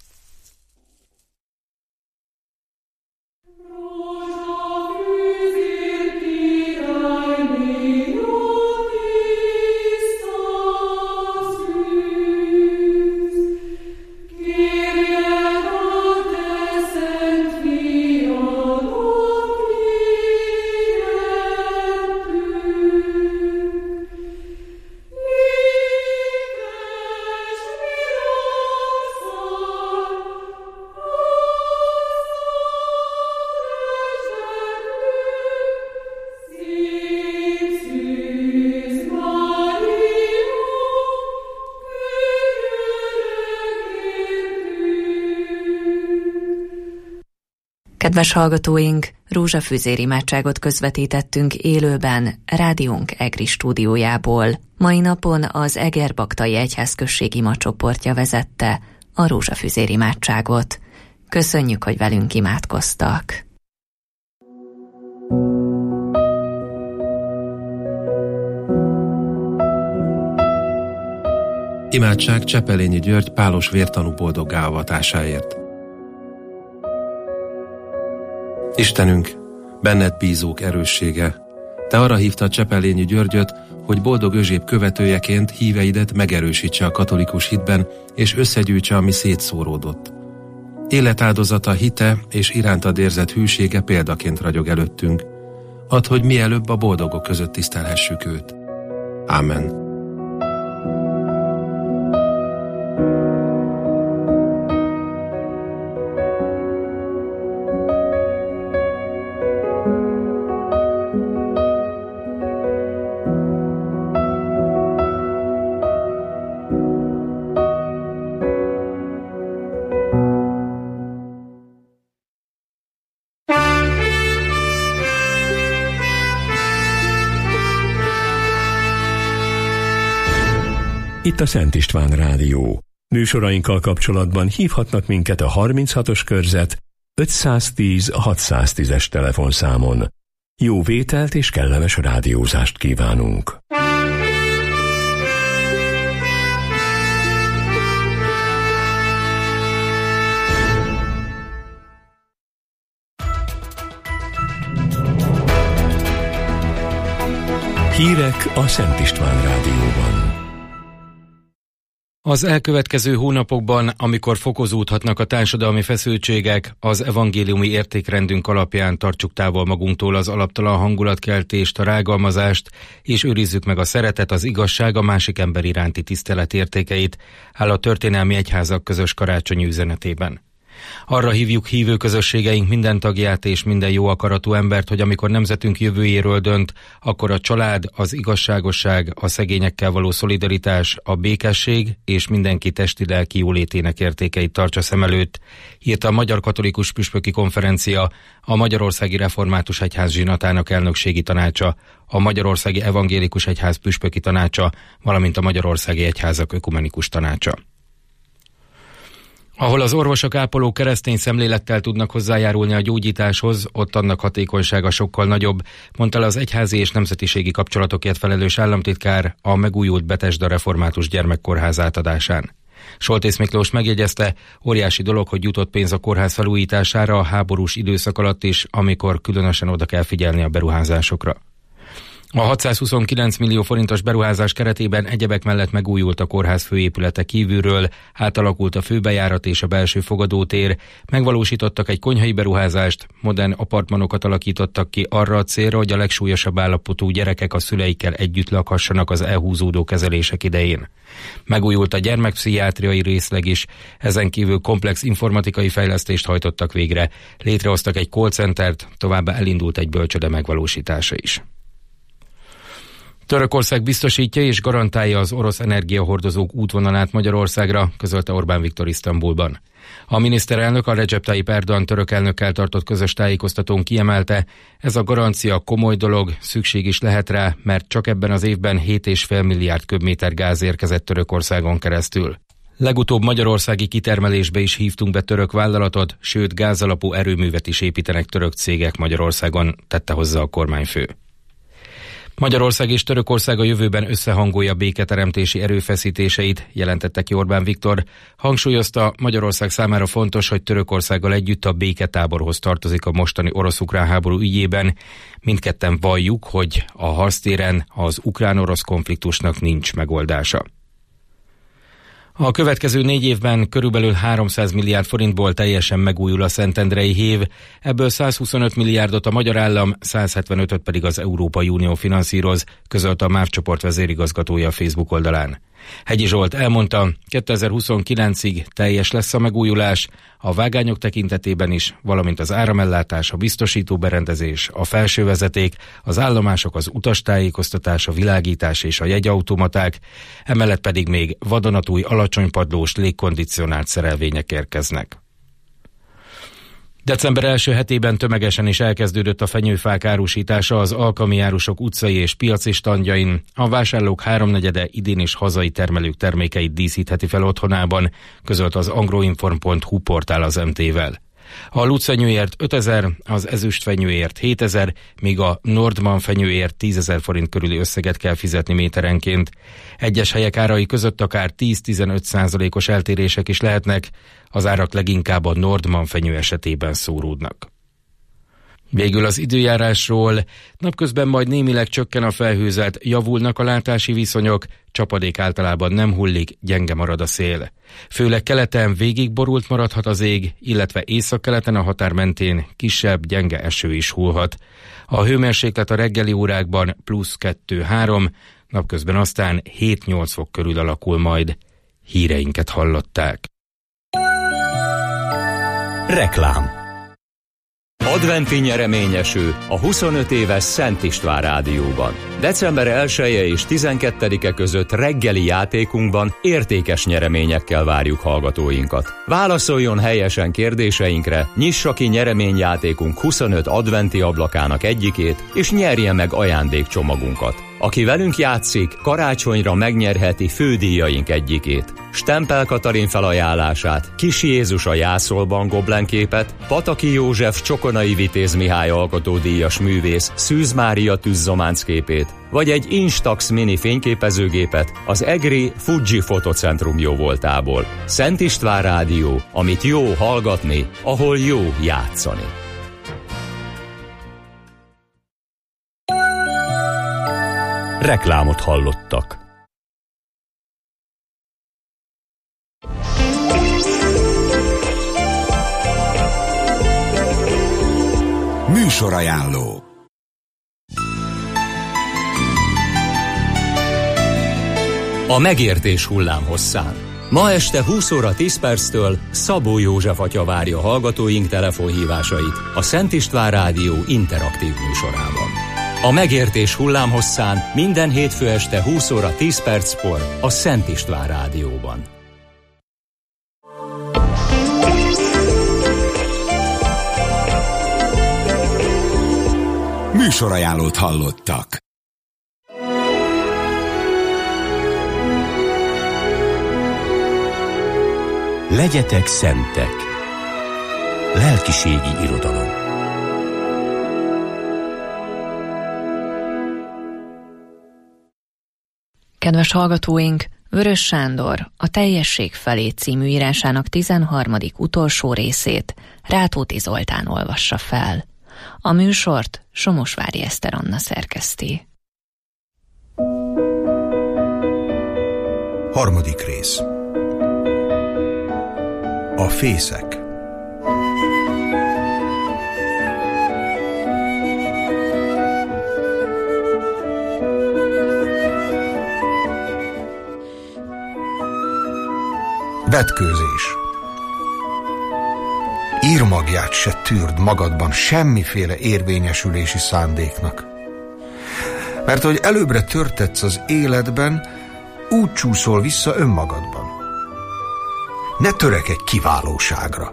Kedves hallgatóink, rózsafűzér imádságot közvetítettünk élőben rádiónk EGRI stúdiójából. Mai napon az Egerbaktai Egyházközség imacsoportja vezette a rózsafűzér imádságot. Köszönjük, hogy velünk imádkoztak. Imádság Csepelényi György pálos vértanú boldoggá avatásáért. Istenünk, benned bízók erőssége, te arra hívtad Csepelényi Györgyöt, hogy boldog Özséb követőjeként híveidet megerősítse a katolikus hitben, és összegyűjtse, ami szétszóródott. Életáldozata, hite és irántad érzett hűsége példaként ragyog előttünk. Add, hogy mielőbb a boldogok között tisztelhessük őt. Ámen. itt a Szent István Rádió. Műsorainkkal kapcsolatban hívhatnak minket a 36-os körzet 510 610-es telefonszámon. Jó vételt és kellemes rádiózást kívánunk! Hírek a Szent István Rádióban. Az elkövetkező hónapokban, amikor fokozódhatnak a társadalmi feszültségek, az evangéliumi értékrendünk alapján tartsuk távol magunktól az alaptalan hangulatkeltést, a rágalmazást, és őrizzük meg a szeretet, az igazság, a másik ember iránti tisztelet értékeit, áll a történelmi egyházak közös karácsonyi üzenetében. Arra hívjuk hívő közösségeink minden tagját és minden jó akaratú embert, hogy amikor nemzetünk jövőjéről dönt, akkor a család, az igazságosság, a szegényekkel való szolidaritás, a békesség és mindenki testi-lelki jólétének értékeit tartsa szem előtt, írta a Magyar Katolikus Püspöki Konferencia, a Magyarországi Református Egyház zsinatának elnökségi tanácsa, a Magyarországi Evangélikus Egyház Püspöki Tanácsa, valamint a Magyarországi Egyházak Ökumenikus Tanácsa. Ahol az orvosok, ápolók keresztény szemlélettel tudnak hozzájárulni a gyógyításhoz, ott annak hatékonysága sokkal nagyobb, mondta le az egyházi és nemzetiségi kapcsolatokért felelős államtitkár a megújult Betesda Református Gyermekkórház átadásán. Soltész Miklós megjegyezte, óriási dolog, hogy jutott pénz a kórház felújítására a háborús időszak alatt is, amikor különösen oda kell figyelni a beruházásokra. A 629 millió forintos beruházás keretében egyebek mellett megújult a kórház főépülete kívülről, átalakult a főbejárat és a belső fogadótér, megvalósítottak egy konyhai beruházást, modern apartmanokat alakítottak ki arra a célra, hogy a legsúlyosabb állapotú gyerekek a szüleikkel együtt lakhassanak az elhúzódó kezelések idején. Megújult a gyermekpszichiátriai részleg is, ezen kívül komplex informatikai fejlesztést hajtottak végre, létrehoztak egy call centert, továbbá elindult egy bölcsőde megvalósítása is. Törökország biztosítja és garantálja az orosz energiahordozók útvonalát Magyarországra, közölte Orbán Viktor Isztambulban. A miniszterelnök a Recep Tayyip Erdoğan török elnökkel tartott közös tájékoztatón kiemelte, ez a garancia komoly dolog, szükség is lehet rá, mert csak ebben az évben 7,5 milliárd köbméter gáz érkezett Törökországon keresztül. Legutóbb magyarországi kitermelésbe is hívtunk be török vállalatot, sőt gázalapú erőművet is építenek török cégek Magyarországon, tette hozzá a kormányfő. Magyarország és Törökország a jövőben összehangolja béketeremtési erőfeszítéseit, jelentette ki Orbán Viktor. Hangsúlyozta, Magyarország számára fontos, hogy Törökországgal együtt a béketáborhoz tartozik a mostani orosz-ukrán háború ügyében. Mindketten valljuk, hogy a harctéren az ukrán-orosz konfliktusnak nincs megoldása. A következő 4 évben körülbelül 300 milliárd forintból teljesen megújul a Szentendrei hév, ebből 125 milliárdot a magyar állam, 175-öt pedig az Európai Unió finanszíroz, közölte a MÁV csoport vezérigazgatója a Facebook oldalán. Hegyi Zsolt elmondta, 2029-ig teljes lesz a megújulás, a vágányok tekintetében is, valamint az áramellátás, a biztosító berendezés, a felsővezeték, az állomások, az utastájékoztatás, a világítás és a jegyautomaták, emellett pedig még vadonatúj alacsonypadlós légkondicionált szerelvények érkeznek. December első hetében tömegesen is elkezdődött a fenyőfák árusítása az alkalmi árusok utcai és piaci standjain. A vásárlók 3/4 idén is hazai termelők termékeit díszítheti fel otthonában, közölte az agroinform.hu portál az MT-vel. A lucfenyőért 5000, az ezüstfenyőért 7000, míg a Nordman fenyőért 10 000 forint körüli összeget kell fizetni méterenként. Egyes helyek árai között akár 10-15%-os eltérések is lehetnek, az árak leginkább a Nordman fenyő esetében szóródnak. Végül az időjárásról. Napközben majd némileg csökken a felhőzet, javulnak a látási viszonyok, csapadék általában nem hullik, gyenge marad a szél. Főleg keleten végig borult maradhat az ég, illetve északkeleten a határ mentén kisebb, gyenge eső is hullhat. A hőmérséklet a reggeli órákban +2-3, napközben aztán 7-8 fok körül alakul majd. Híreinket hallották. Reklám. Adventi nyereményeső a 25 éves Szent István Rádióban. December 1-e és 12-e között reggeli játékunkban értékes nyereményekkel várjuk hallgatóinkat. Válaszoljon helyesen kérdéseinkre, nyissa ki nyereményjátékunk 25 adventi ablakának egyikét, és nyerje meg ajándékcsomagunkat. Aki velünk játszik, karácsonyra megnyerheti fődíjaink egyikét. Stempel Katalin felajánlását, Kis Jézus a jászolban goblenképet, Pataki József Csokonai Vitéz Mihály alkotódíjas művész Szűz Mária tűzzománc képét, vagy egy Instax mini fényképezőgépet az egri Fuji Fotocentrum jóvoltából. Szent István Rádió, amit jó hallgatni, ahol jó játszani. Reklámot hallottak. Műsorajánló. A megértés hullámhosszán. Ma este 20 óra 10 perctől Szabó József atya várja hallgatóink telefonhívásait a Szent István Rádió interaktív műsorában. A megértés hullámhosszán minden hétfő este 20 óra 10 perckor a Szent István Rádióban. Műsorajánlót hallottak. Legyetek szentek. Lelkiségi irodalom. Kedves hallgatóink, Vörös Sándor a Teljesség felé című írásának 13. utolsó részét Rátóti Zoltán olvassa fel. A műsort Somosvári Eszter Anna szerkeszti. 3. rész. A fészek. Vetkőzés. Írmagját se tűrd magadban semmiféle érvényesülési szándéknak. Mert hogy előbbre törtetsz az életben, úgy csúszol vissza önmagadban. Ne törekedj kiválóságra.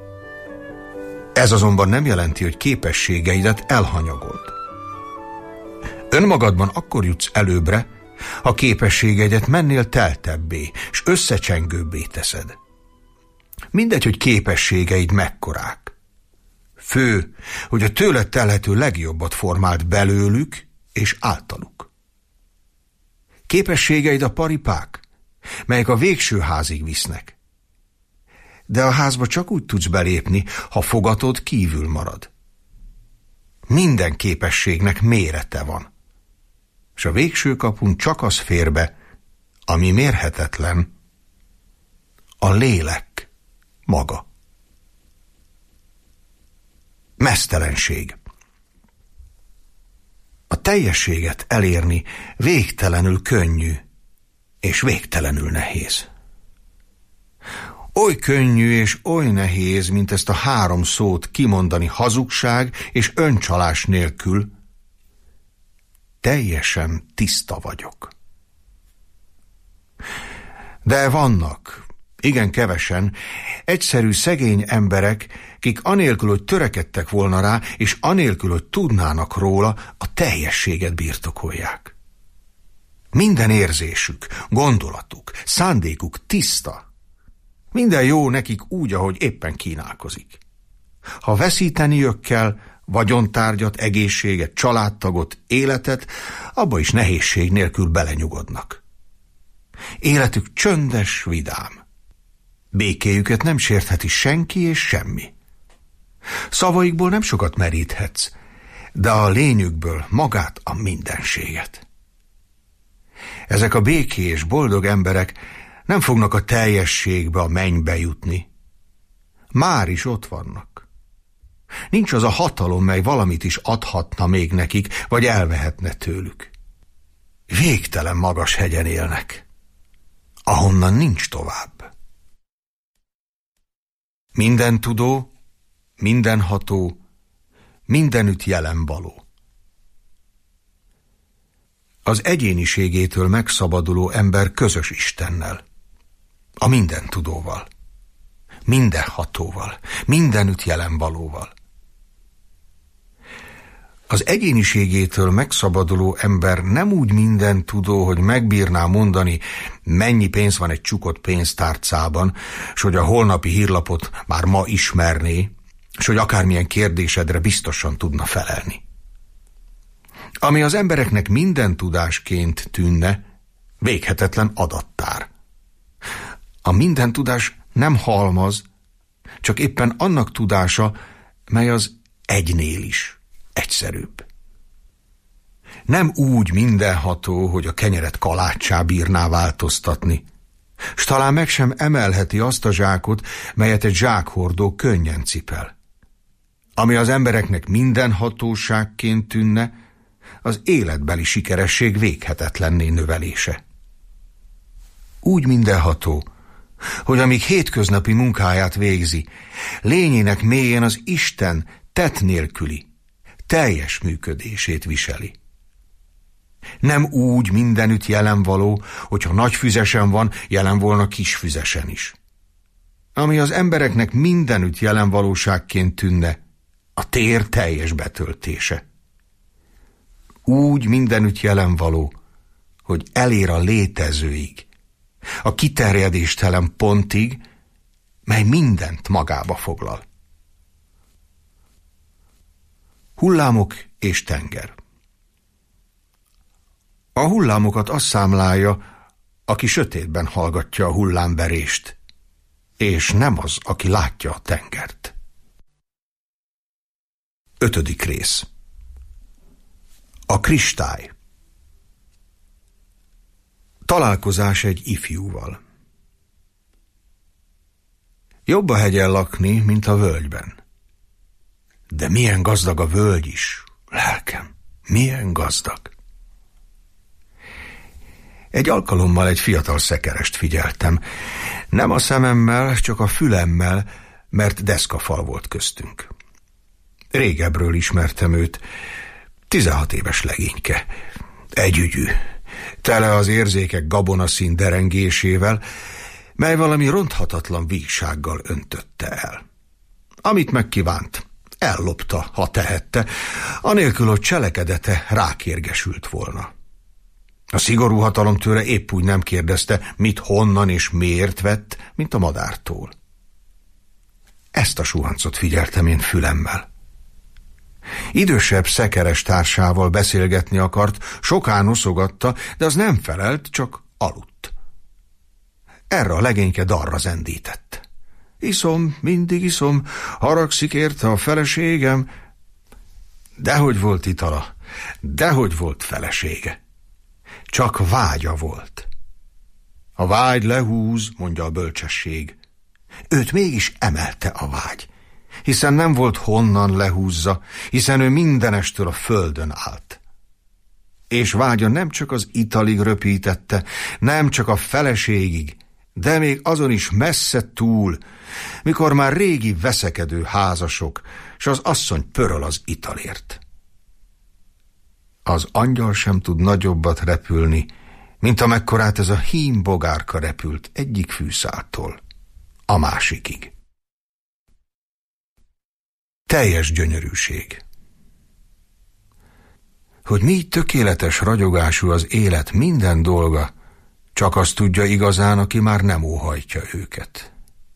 Ez azonban nem jelenti, hogy képességeidet elhanyagold. Önmagadban akkor jutsz előbbre, ha képességeidet mennél teltebbé és összecsengőbbé teszed. Mindegy, hogy képességeid mekkorák. Fő, hogy a tőled telhető legjobbat formáld belőlük és általuk. Képességeid a paripák, melyek a végső házig visznek. De a házba csak úgy tudsz belépni, ha fogatod kívül marad. Minden képességnek mérete van, és a végső kapun csak az fér be, ami mérhetetlen, a lélek maga. Meztelenség. A teljességet elérni végtelenül könnyű és végtelenül nehéz. Oly könnyű és oly nehéz, mint ezt a 3 szót kimondani hazugság és öncsalás nélkül. Teljesen tiszta vagyok. De vannak, igen kevesen, egyszerű szegény emberek, kik anélkül, hogy törekedtek volna rá, és anélkül, hogy tudnának róla, a teljességet birtokolják. Minden érzésük, gondolatuk, szándékuk tiszta. Minden jó nekik úgy, ahogy éppen kínálkozik. Ha veszíteniük kell vagyontárgyat, egészséget, családtagot, életet, abba is nehézség nélkül belenyugodnak. Életük csöndes, vidám. Békéjüket nem sértheti senki és semmi. Szavaikból nem sokat meríthetsz, de a lényükből magát a mindenséget. Ezek a békés, boldog emberek nem fognak a teljességbe, a mennybe jutni. Már is ott vannak. Nincs az a hatalom, mely valamit is adhatna még nekik, vagy elvehetne tőlük. Végtelen magas hegyen élnek, ahonnan nincs tovább. Mindentudó, mindenható, mindenütt jelen való. Az egyéniségétől megszabaduló ember közös Istennel, a mindentudóval, mindenhatóval, mindenütt jelen valóval. Az egyéniségétől megszabaduló ember nem úgy mindentudó, hogy megbírná mondani, mennyi pénz van egy csukott pénztárcában, s hogy a holnapi hírlapot már ma ismerné, s hogy akármilyen kérdésedre biztosan tudna felelni. Ami az embereknek minden tudásként tűnne, véghetetlen adattár. A minden tudás nem halmaz, csak éppen annak tudása, mely az egynél is egyszerűbb. Nem úgy mindenható, hogy a kenyeret kaláccsá bírná változtatni, s talán meg sem emelheti azt a zsákot, melyet egy zsákhordó könnyen cipel. Ami az embereknek mindenhatóságként tűnne, az életbeli sikeresség véghetetlenné növelése. Úgy mindenható, hogy amíg hétköznapi munkáját végzi, lényének mélyén az Isten tett nélküli, teljes működését viseli. Nem úgy mindenütt jelen való, hogyha nagy füzesen van, jelen volna kis füzesen is. Ami az embereknek mindenütt jelen valóságként tűnne, a tér teljes betöltése. Úgy mindenütt jelen való, hogy elér a létezőig, a kiterjedéstelen pontig, mely mindent magába foglal. Hullámok és tenger. A hullámokat azt számlálja, aki sötétben hallgatja a hullámverést, és nem az, aki látja a tengert. 5. rész. A kristály. Találkozás egy ifjúval. Jobb a hegyen lakni, mint a völgyben. De milyen gazdag a völgy is, lelkem, milyen gazdag. Egy alkalommal egy fiatal szekerest figyeltem. Nem a szememmel, csak a fülemmel, mert deszkafal volt köztünk. Régebről ismertem őt. 16 éves legényke. Együgyű. Tele az érzékek gabonaszín derengésével, mely valami ronthatatlan vígsággal öntötte el. Amit megkívánt, ellopta, ha tehette, anélkül, hogy cselekedete rákérgesült volna. A szigorú hatalom tőle épp úgy nem kérdezte, mit, honnan és miért vett, mint a madártól. Ezt a suhancot figyeltem én fülemmel. Idősebb szekeres társával beszélgetni akart, sokán noszogatta, de az nem felelt, csak aludt. Erre a legényke darra zendített. Iszom, mindig iszom, haragszik érte a feleségem. Dehogy volt itala, dehogy volt felesége. Csak vágya volt. A vágy lehúz, mondja a bölcsesség. Őt mégis emelte a vágy, hiszen nem volt honnan lehúzza, hiszen ő mindenestől a földön állt. És vágya nem csak az italig röpítette, nem csak a feleségig, de még azon is messze túl, mikor már régi veszekedő házasok, s az asszony pöröl az italért. Az angyal sem tud nagyobbat repülni, mint amekkorát ez a hím bogárka repült egyik fűszáltól a másikig. Teljes gyönyörűség. Hogy mi tökéletes ragyogású az élet minden dolga, csak azt tudja igazán, aki már nem óhajtja őket.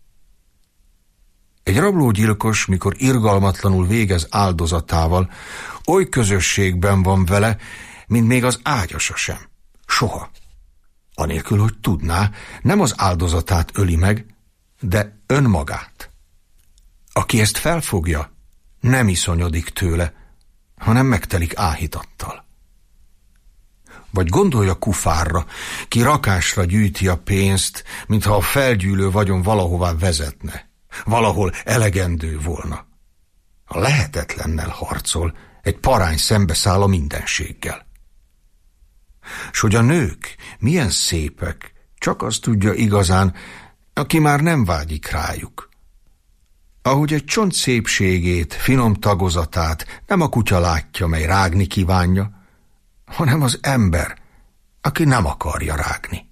Egy rablógyilkos, mikor irgalmatlanul végez áldozatával, oly közösségben van vele, mint még az ágyasa sem. Soha. Anélkül, hogy tudná, nem az áldozatát öli meg, de önmagát. Aki ezt felfogja, nem iszonyodik tőle, hanem megtelik áhítattal. Vagy gondolja Kufárra, ki rakásra gyűjti a pénzt, mintha a felgyűlő vagyon valahová vezetne, valahol elegendő volna. A lehetetlennel harcol, egy parány szembeszáll a mindenséggel. S hogy a nők milyen szépek, csak azt tudja igazán, aki már nem vágyik rájuk. Ahogy egy csont szépségét, finom tagozatát nem a kutya látja, mely rágni kívánja, hanem az ember, aki nem akarja rágni.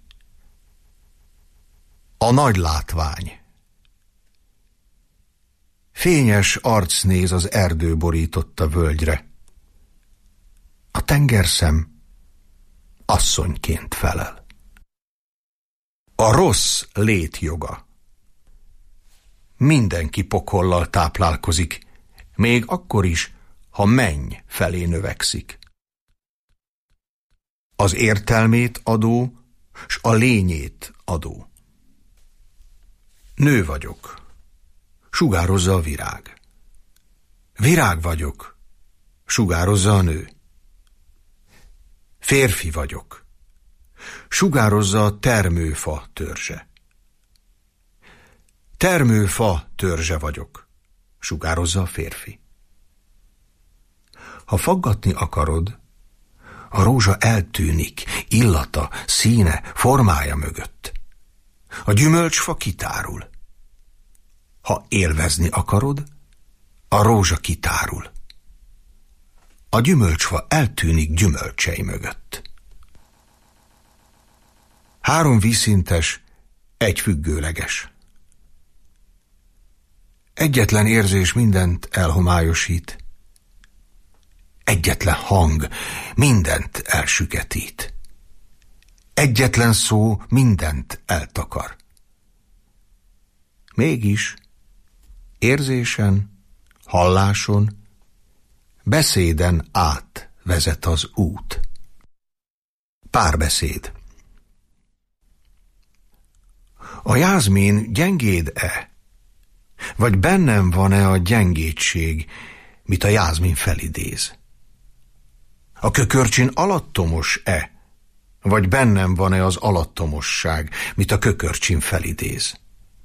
A nagy látvány. Fényes arc néz az erdő borította völgyre. A tengerszem asszonyként felel. A rossz létjoga. Mindenki pokollal táplálkozik, még akkor is, ha menny felé növekszik. Az értelmét adó, s a lényét adó. Nő vagyok, sugározza a virág. Virág vagyok, sugározza a nő. Férfi vagyok, sugározza a termőfa törzse. Termőfa törzse vagyok, sugározza a férfi. Ha faggatni akarod, a rózsa eltűnik, illata, színe, formája mögött. A gyümölcsfa kitárul. Ha élvezni akarod, a rózsa kitárul. A gyümölcsfa eltűnik gyümölcsei mögött. 3 vízszintes, 1 függőleges. Egyetlen érzés mindent elhomályosít. Egyetlen hang mindent elsüketít. Egyetlen szó mindent eltakar. Mégis érzésen, halláson, beszéden át vezet az út. Párbeszéd. A jázmin gyengéd-e? Vagy bennem van-e a gyengétség, mit a jázmin felidéz? A kökörcsin alattomos-e? Vagy bennem van-e az alattomosság, mit a kökörcsin felidéz?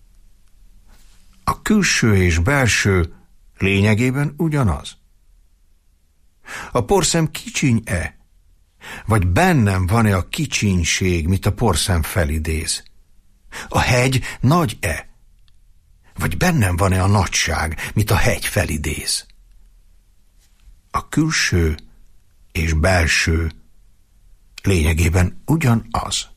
A külső és belső lényegében ugyanaz. A porszem kicsiny-e? Vagy bennem van-e a kicsinység, mit a porszem felidéz? A hegy nagy-e? Vagy bennem van-e a nagyság, mit a hegy felidéz? A külső és belső lényegében ugyanaz.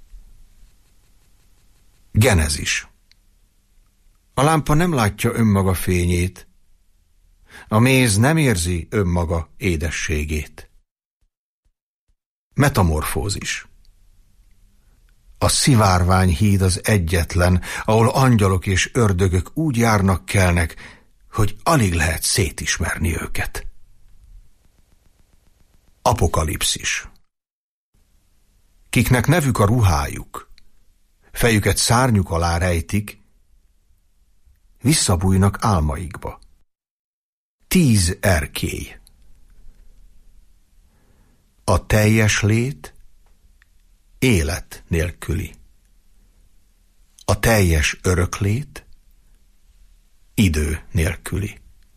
Genezis. A lámpa nem látja önmaga fényét, a méz nem érzi önmaga édességét. Metamorfózis. A szivárványhíd az egyetlen, ahol angyalok és ördögök úgy járnak kelnek, hogy alig lehet szétismerni őket. Apokalipszis. Kiknek nevük a ruhájuk, fejüket szárnyuk alá rejtik, visszabújnak álmaikba. 10 erkély. A teljes lét élet nélküli. A teljes öröklét idő nélküli.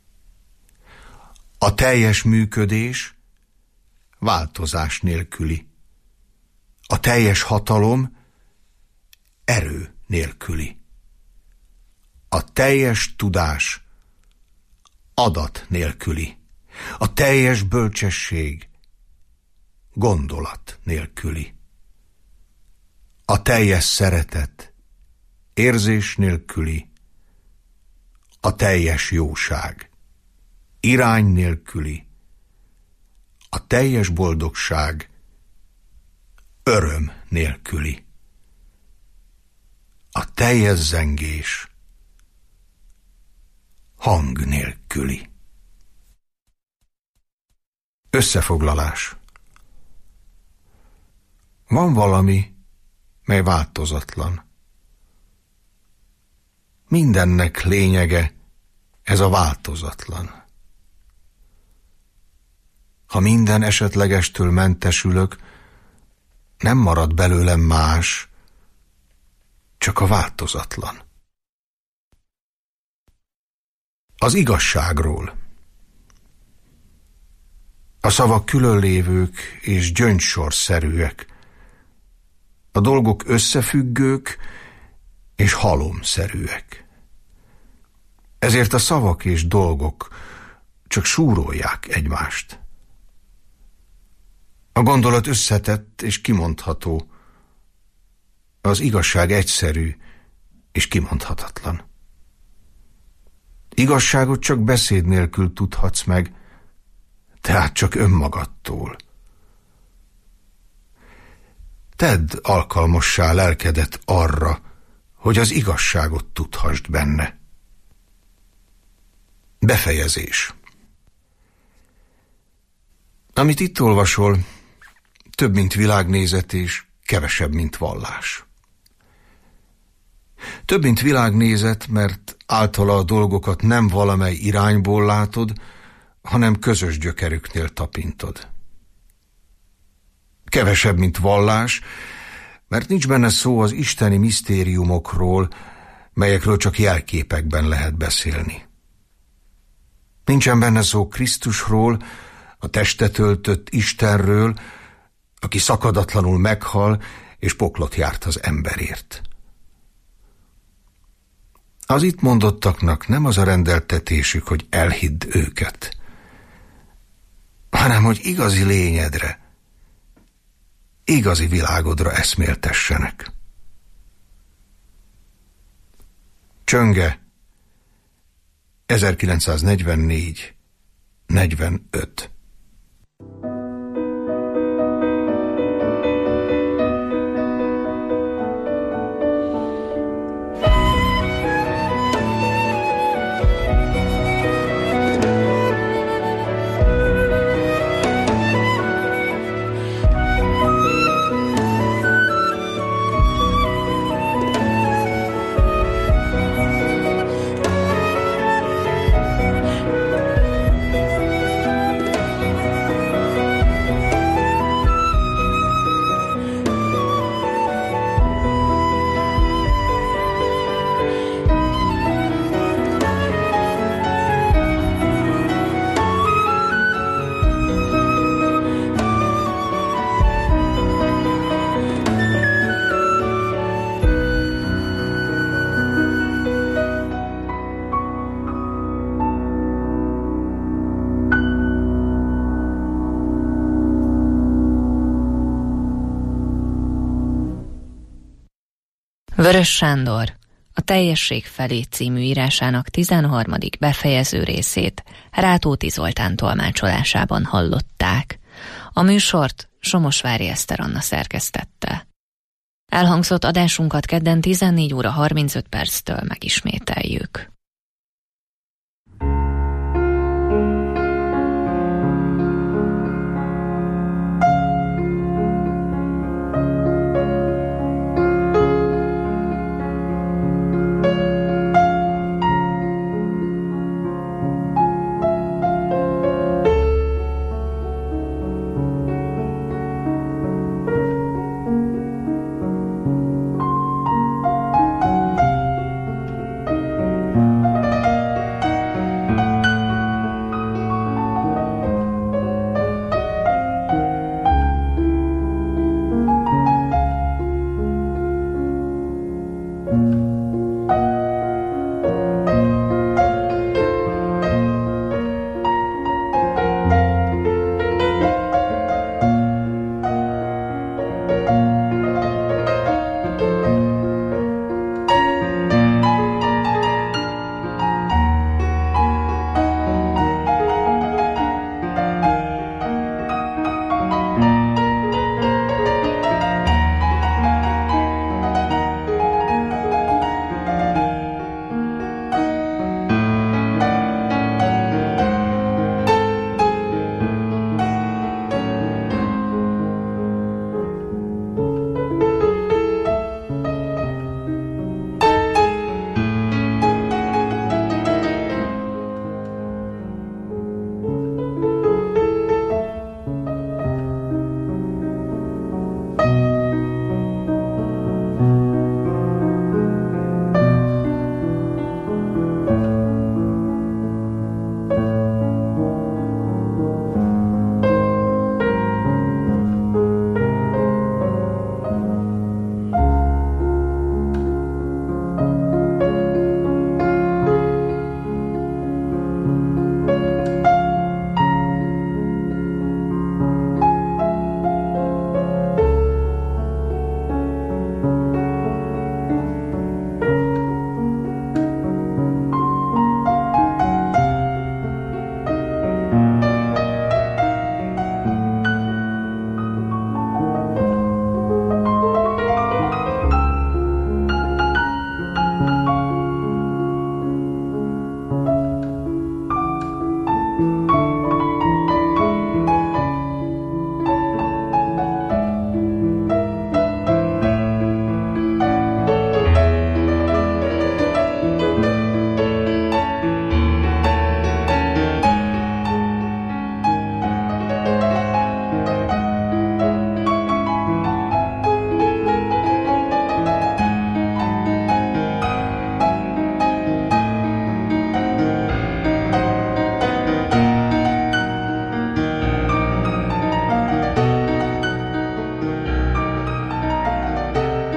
A teljes működés változás nélküli. A teljes hatalom erő nélküli. A teljes tudás adat nélküli. A teljes bölcsesség gondolat nélküli. A teljes szeretet érzés nélküli. A teljes jóság irány nélküli. A teljes boldogság öröm nélküli. A teljes zengés hang nélküli. Összefoglalás. Van valami, mely változatlan. Mindennek lényege ez a változatlan. Ha minden esetlegestől mentesülök, nem marad belőlem más, csak a változatlan. Az igazságról. A szavak különlévők és gyöngysorszerűek. A dolgok összefüggők és halomszerűek. Ezért a szavak és dolgok csak súrolják egymást. A gondolat összetett és kimondható. Az igazság egyszerű és kimondhatatlan. Igazságot csak beszéd nélkül tudhatsz meg, tehát csak önmagadtól. Tedd alkalmassá lelkedet arra, hogy az igazságot tudhassd benne. Befejezés. Amit itt olvasol, több, mint világnézet és kevesebb, mint vallás. Több, mint világnézet, mert általa a dolgokat nem valamely irányból látod, hanem közös gyökerüknél tapintod. Kevesebb, mint vallás, mert nincs benne szó az isteni misztériumokról, melyekről csak jelképekben lehet beszélni. Nincsen benne szó Krisztusról, a testet öltött Istenről, aki szakadatlanul meghal és poklot járt az emberért. Az itt mondottaknak nem az a rendeltetésük, hogy elhidd őket, hanem hogy igazi lényedre, igazi világodra eszméltessenek. Csönge, 1944-45. Vörös Sándor, a Teljesség felé című írásának 13. befejező részét Rátóti Zoltán tolmácsolásában hallották. A műsort Somosvári Eszter Anna szerkesztette. Elhangzott adásunkat kedden 14 óra 35 perctől megismételjük.